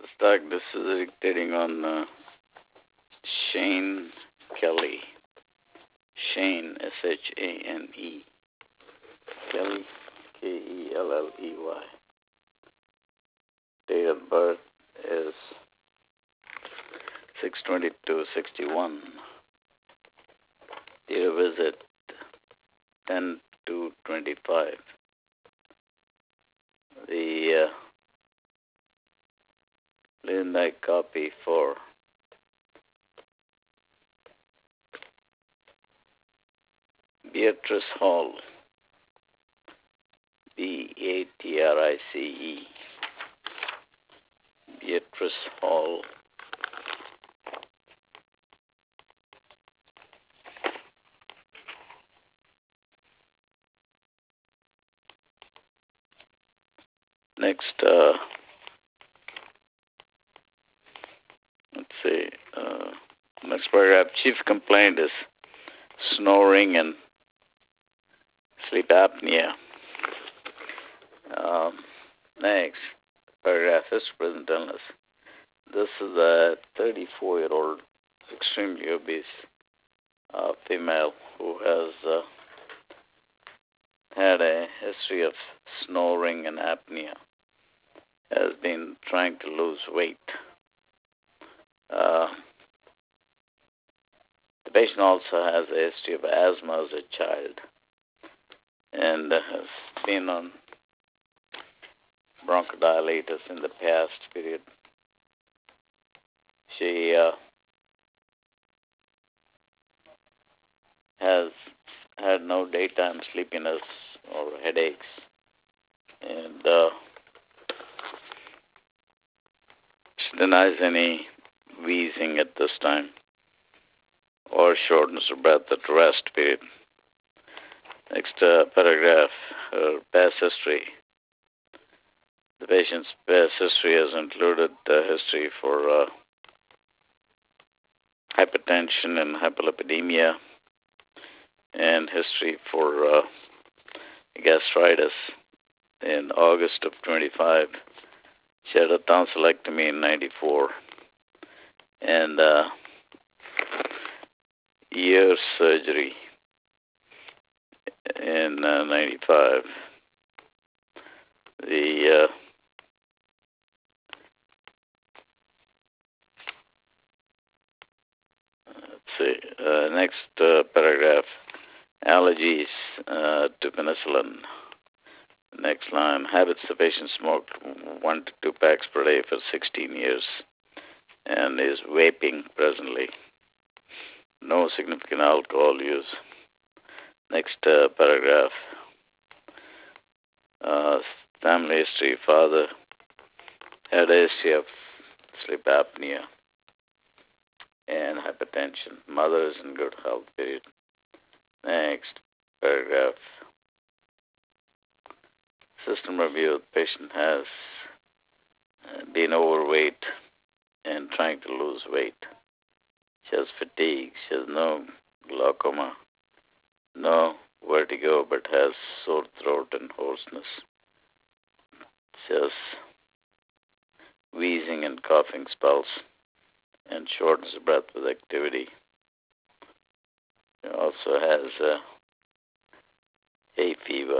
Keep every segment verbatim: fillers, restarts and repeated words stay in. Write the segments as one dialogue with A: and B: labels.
A: Stock, this is dictating on uh, Shane Kelly. Shane, S H A N E. Kelly, K E L L E Y. Date of birth is six twenty-two sixty-one. Date of visit ten two twenty-five. The uh, midnight copy for Beatrice Hall. B A T R I C E. Beatrice Hall. Next, uh, let's see, uh, next paragraph. Chief complaint is snoring and sleep apnea. Um, next paragraph is present illness. This is a thirty-four-year-old extremely obese uh, female who has uh, had a history of snoring and apnea, has been trying to lose weight. Uh, the patient also has a history of asthma as a child and has been on bronchodilators in the past period. She uh, has had no daytime sleepiness or headaches, and uh, she denies any wheezing at this time or shortness of breath at rest period. Next uh, paragraph, her past history. The patient's past history has included uh, history for uh, hypertension and hyperlipidemia, and history for uh, gastritis. In August of twenty-five, she had a tonsillectomy in ninety-four, and uh, ear surgery in uh, ninety-five. The uh, let's see, uh, next uh, paragraph, allergies uh, to penicillin. Next line, habits: the patient smoked one to two packs per day for sixteen years and is vaping presently. No significant alcohol use. Next uh, paragraph, uh, family history: father had a history of sleep apnea and hypertension. Mother is in good health period. Next paragraph, system review: the patient has been overweight and trying to lose weight. She has fatigue. She has no glaucoma, no vertigo, but has sore throat and hoarseness. She has wheezing and coughing spells and shortness of breath with activity. She also has uh, hay fever.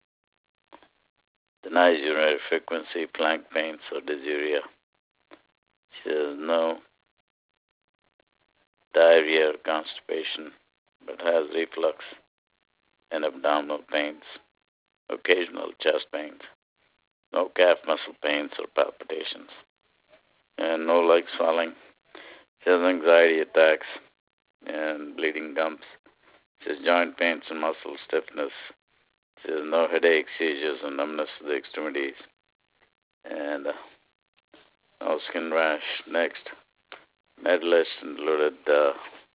A: Denies urinary frequency, flank pains, or dysuria. She has no diarrhea or constipation, but has reflux and abdominal pains, occasional chest pains, no calf muscle pains or palpitations, and no leg swelling. She has anxiety attacks and bleeding gums. She has joint pains and muscle stiffness. She has no headaches, seizures, and numbness of the extremities, and uh, no skin rash. Next, med list included uh,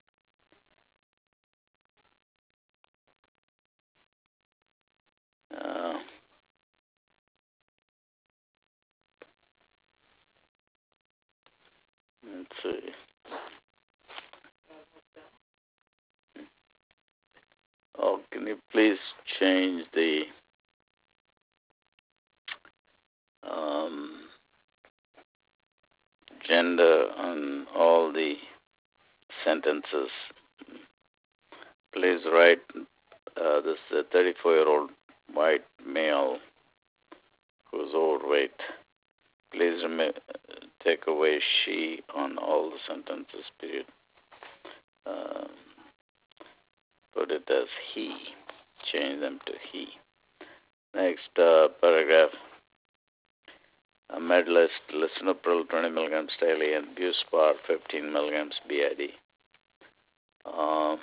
A: uh, let's see. Oh, can you please change the um, gender on all the sentences. Please write uh, this uh, thirty-four-year-old white male who's overweight. Please rem- take away she on all the sentences, period. Uh, put it as he. Change them to he. Next uh, paragraph. A medalist, lisinopril twenty milligrams daily and Buspar fifteen milligrams B I D. Uh,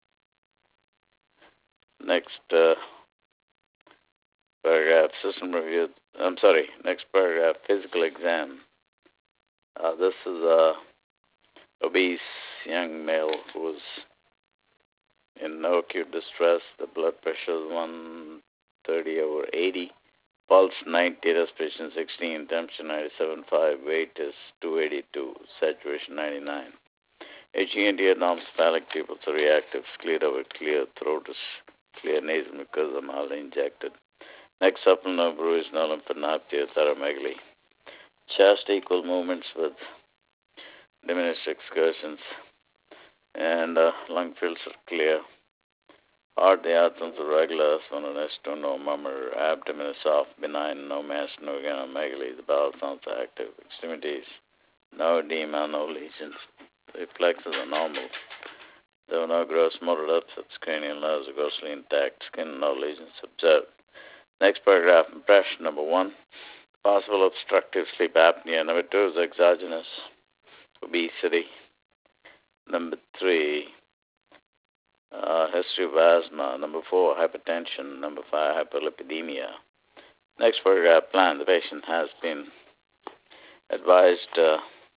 A: next uh, paragraph, system review. I'm sorry, next paragraph, physical exam. Uh, this is a obese young male who is in no acute distress. The blood pressure is one thirty over eighty. Pulse ninety, respiration sixteen, temperature ninety-seven point five, weight is two eighty-two, saturation ninety-nine. H E N T anormal pupils are reactive, sclera with clear, throat is clear, nasal mucosa mildly injected. Next, supplemental bruise, no lymphadenopathy, thoramegaly. Chest equal movements with diminished excursions, and uh, lung fields are clear. Heart, the atoms are regular, so no nesto, no murmur, abdomen is soft, benign, no mass, no organomegaly, the bowel sounds active, extremities, no edema, no lesions, reflexes are normal. There were no gross motor upsets, cranial nerves are grossly intact, skin, no lesions observed. Next paragraph, impression number one, possible obstructive sleep apnea. Number two is exogenous obesity. Number three, Uh, history of asthma. Number four, hypertension. Number five, hyperlipidemia. Next paragraph, plan. The patient has been advised uh,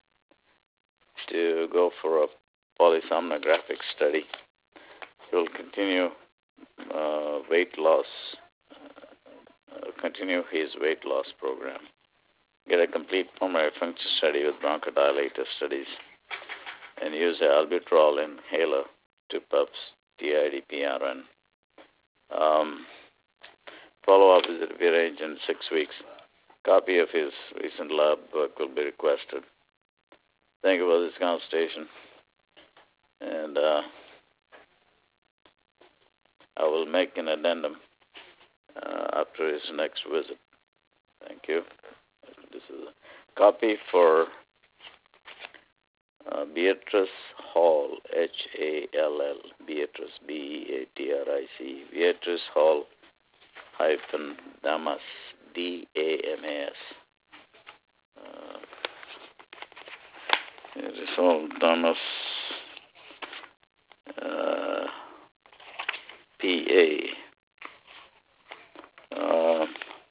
A: to go for a polysomnographic study. He will continue uh, weight loss, uh, continue his weight loss program. Get a complete pulmonary function study with bronchodilator studies and use the albuterol inhaler, two puffs, T I D P R N. Um, follow-up visit will be arranged in six weeks. Copy of his recent lab work will be requested. Thank you for this consultation. And uh, I will make an addendum uh, after his next visit. Thank you. This is a copy for uh, Beatrice Hall, H A L L, Beatrice, B E A T R I C, Beatrice Hall hyphen Damas, D A M A S. Uh, Beatrice Hall Damas, uh, P A. Uh,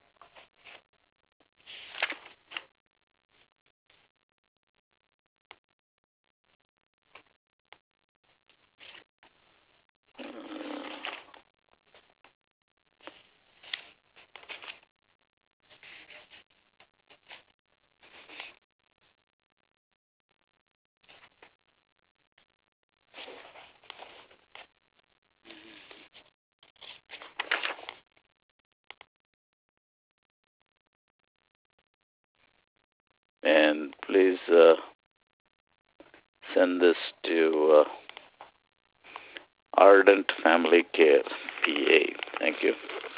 A: and please uh, send this to uh, Ardent Family Care, P A. Thank you.